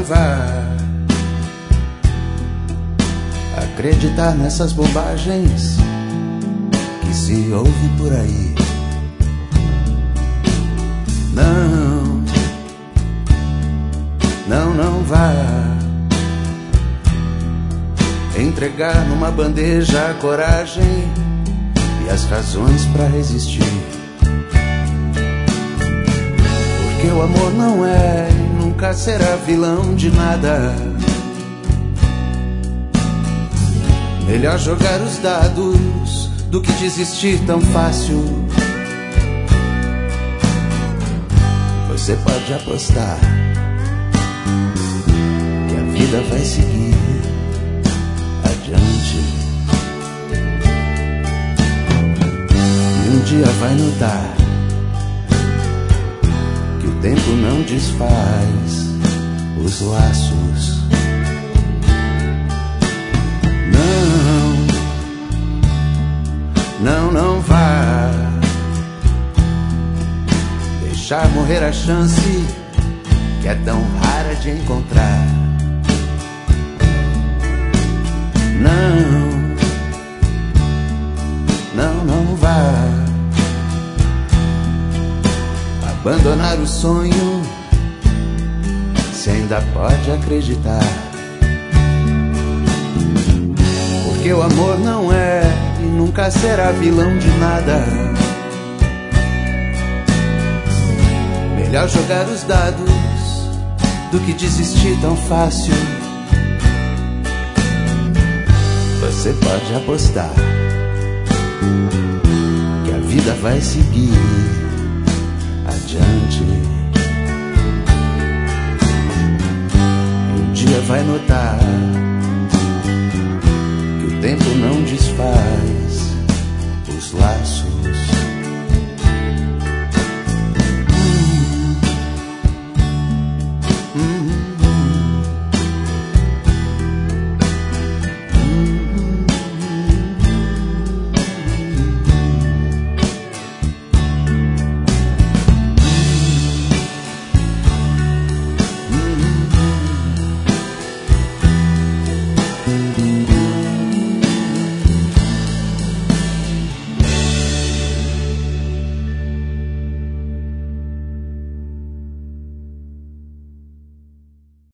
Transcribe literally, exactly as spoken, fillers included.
não vá acreditar nessas bobagens que se ouvem por aí. Não, não, não vá entregar numa bandeja a coragem e as razões pra resistir. Porque o amor não é e nunca será vilão de nada. Melhor jogar os dados do que desistir tão fácil. Você pode apostar que a vida vai seguir adiante. E um dia vai notar que o tempo não desfaz os laços. Não, não vá deixar morrer a chance que é tão rara de encontrar. Não, não, não vá abandonar o sonho se ainda pode acreditar. Porque o amor não é e nunca será vilão de nada. Melhor jogar os dados do que desistir tão fácil. Você pode apostar que a vida vai seguir adiante. E um dia vai notar que o tempo não desfaz os laços.